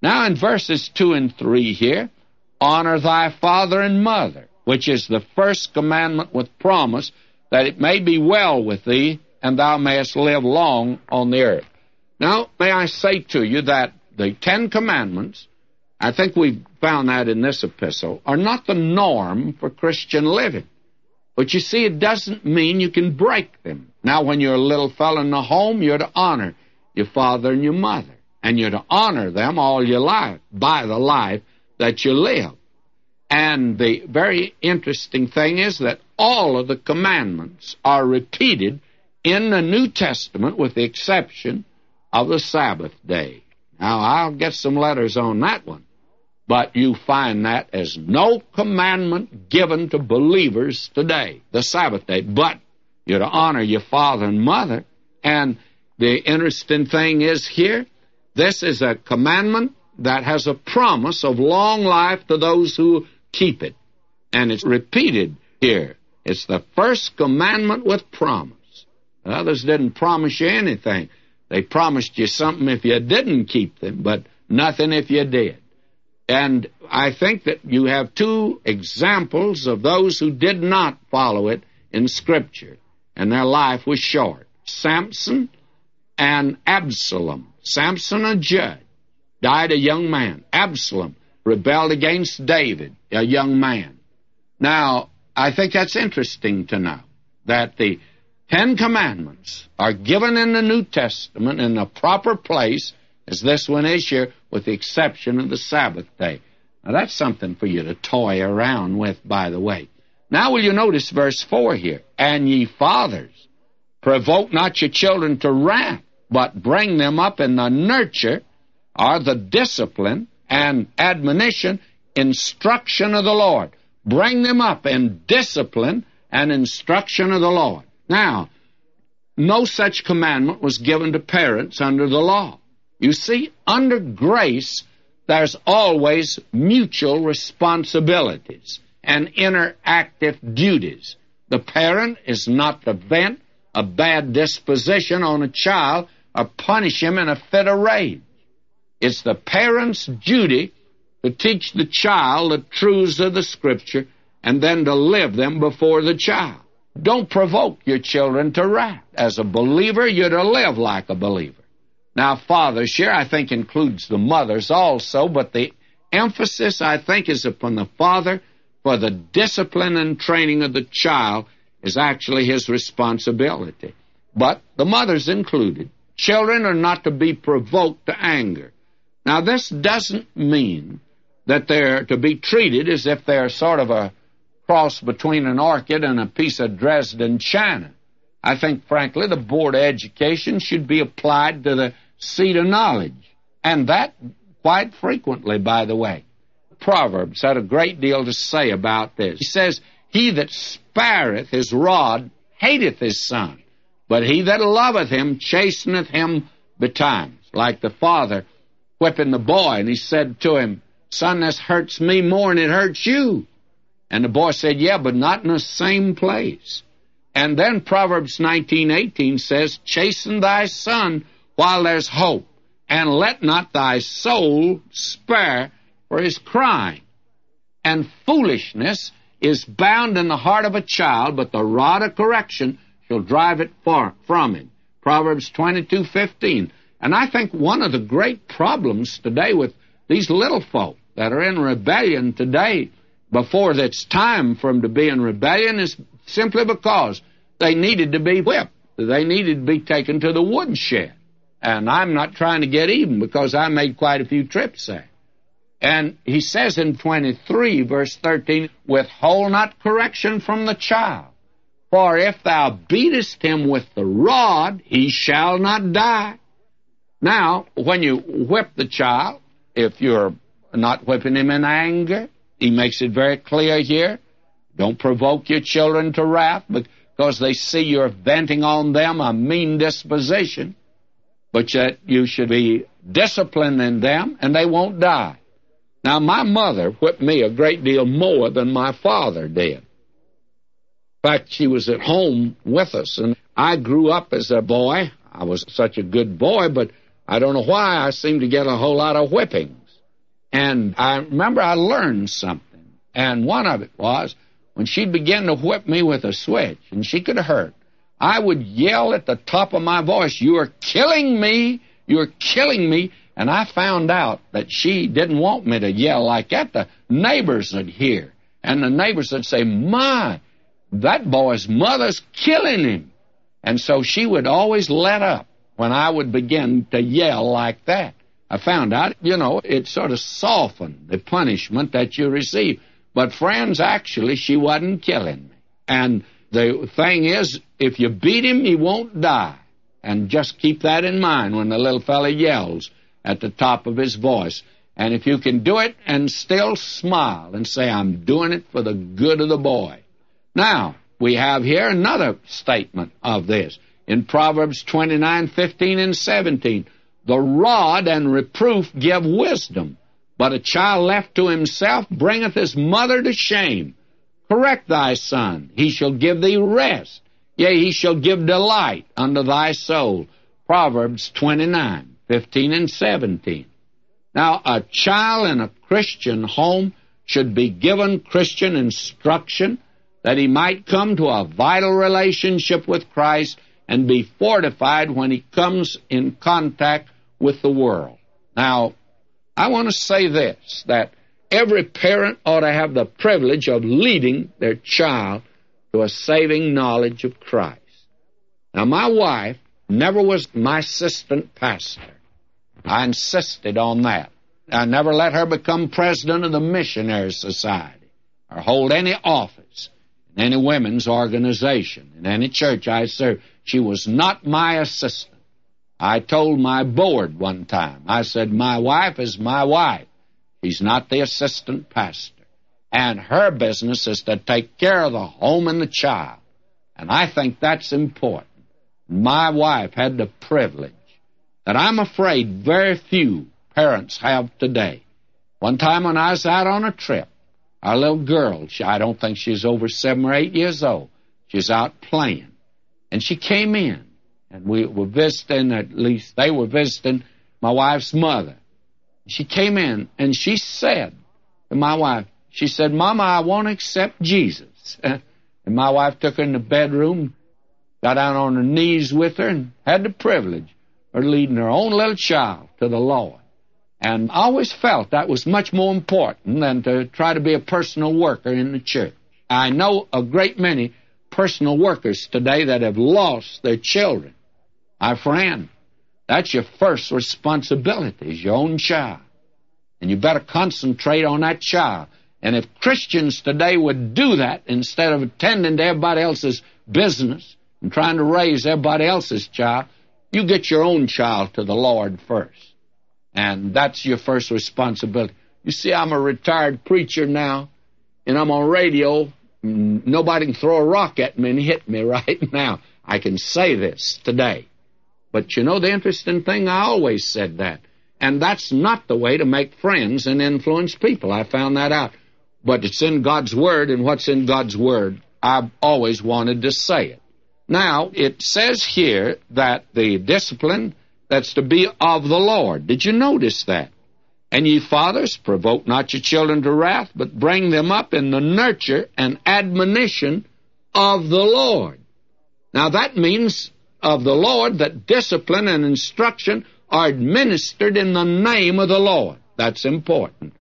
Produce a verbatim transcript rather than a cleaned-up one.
Now in verses two and three here, honor thy father and mother, which is the first commandment with promise, that it may be well with thee, and thou mayest live long on the earth. Now, may I say to you that the Ten Commandments, I think we've found that in this epistle, are not the norm for Christian living. But you see, it doesn't mean you can break them. Now, when you're a little fellow in the home, you're to honor your father and your mother, and you're to honor them all your life by the life that you live. And the very interesting thing is that all of the commandments are repeated in the New Testament with the exception of the Sabbath day. Now, I'll get some letters on that one, but you find that as no commandment given to believers today, the Sabbath day. But you're to honor your father and mother. And the interesting thing is here, this is a commandment that has a promise of long life to those who keep it. And it's repeated here. It's the first commandment with promise. The others didn't promise you anything. They promised you something if you didn't keep them, but nothing if you did. And I think that you have two examples of those who did not follow it in Scripture, and their life was short. Samson and Absalom. Samson, a judge, died a young man. Absalom rebelled against David, a young man. Now, I think that's interesting to know, that the Ten Commandments are given in the New Testament in the proper place, as this one is here, with the exception of the Sabbath day. Now, that's something for you to toy around with, by the way. Now, will you notice verse four here? And ye fathers, provoke not your children to wrath, but bring them up in the nurture, or the discipline and admonition, instruction of the Lord. Bring them up in discipline and instruction of the Lord. Now, no such commandment was given to parents under the law. You see, under grace, there's always mutual responsibilities and interactive duties. The parent is not to vent a bad disposition on a child or punish him in a fit of rage. It's the parent's duty to teach the child the truths of the Scripture and then to live them before the child. Don't provoke your children to wrath. As a believer, you're to live like a believer. Now, fathers here, I think, includes the mothers also, but the emphasis, I think, is upon the father, for the discipline and training of the child is actually his responsibility. But the mother's included. Children are not to be provoked to anger. Now, this doesn't mean that they're to be treated as if they're sort of a cross between an orchid and a piece of Dresden china. I think, frankly, the Board of Education should be applied to the seat of knowledge, and that quite frequently, by the way. Proverbs had a great deal to say about this. He says, he that spareth his rod hateth his son, but he that loveth him chasteneth him betimes. Like the father whipping the boy, and he said to him, son, this hurts me more than it hurts you. And the boy said, yeah, but not in the same place. And then Proverbs nineteen eighteen says, chasten thy son while there's hope, and let not thy soul spare for his crying. And foolishness is bound in the heart of a child, but the rod of correction shall drive it far from him. Proverbs twenty-two fifteen. And I think one of the great problems today with these little folk that are in rebellion today, before it's time for them to be in rebellion, is simply because they needed to be whipped. They needed to be taken to the woodshed. And I'm not trying to get even, because I made quite a few trips there. And he says in twenty-three, verse thirteen, withhold not correction from the child, for if thou beatest him with the rod, he shall not die. Now, when you whip the child, if you're not whipping him in anger, he makes it very clear here, don't provoke your children to wrath, because they see you're venting on them a mean disposition, but that you should be disciplining them, and they won't die. Now, my mother whipped me a great deal more than my father did. In fact, she was at home with us, and I grew up as a boy. I was such a good boy, but I don't know why I seemed to get a whole lot of whippings. And I remember I learned something. And one of it was when she'd begin to whip me with a switch, and she could hurt, I would yell at the top of my voice, "You are killing me! You are killing me!" And I found out that she didn't want me to yell like that. The neighbors would hear. And the neighbors would say, "My, that boy's mother's killing him." And so she would always let up when I would begin to yell like that. I found out, you know, it sort of softened the punishment that you receive. But friends, actually, she wasn't killing me. And the thing is, if you beat him, he won't die. And just keep that in mind when the little fella yells at the top of his voice. And if you can do it and still smile and say, "I'm doing it for the good of the boy." Now, we have here another statement of this. In Proverbs twenty-nine, fifteen, and seventeen, "The rod and reproof give wisdom, but a child left to himself bringeth his mother to shame. Correct thy son, he shall give thee rest. Yea, he shall give delight unto thy soul." Proverbs twenty-nine, fifteen, and seventeen. Now, a child in a Christian home should be given Christian instruction that he might come to a vital relationship with Christ and be fortified when he comes in contact with the world. Now, I want to say this, that every parent ought to have the privilege of leading their child to a saving knowledge of Christ. Now, my wife never was my assistant pastor. I insisted on that. I never let her become president of the Missionary Society or hold any office in any women's organization, in any church I served. She was not my assistant. I told my board one time, I said, "My wife is my wife. She's not the assistant pastor. And her business is to take care of the home and the child." And I think that's important. My wife had the privilege that I'm afraid very few parents have today. One time when I was out on a trip, our little girl, she, I don't think she's over seven or eight years old, she's out playing. And she came in, and we were visiting, at least they were visiting, my wife's mother. She came in, and she said to my wife, she said, "Mama, I want to accept Jesus." And my wife took her in the bedroom, got down on her knees with her, and had the privilege of leading her own little child to the Lord. And I always felt that was much more important than to try to be a personal worker in the church. I know a great many personal workers today that have lost their children. My friend, that's your first responsibility, is your own child. And you better concentrate on that child. And if Christians today would do that instead of attending to everybody else's business and trying to raise everybody else's child, you get your own child to the Lord first. And that's your first responsibility. You see, I'm a retired preacher now, and I'm on radio. Nobody can throw a rock at me and hit me right now. I can say this today. But you know the interesting thing? I always said that. And that's not the way to make friends and influence people. I found that out. But it's in God's Word, and what's in God's Word, I've always wanted to say it. Now, it says here that the discipline that's to be of the Lord. Did you notice that? "And ye fathers, provoke not your children to wrath, but bring them up in the nurture and admonition of the Lord." Now, that means of the Lord that discipline and instruction are administered in the name of the Lord. That's important.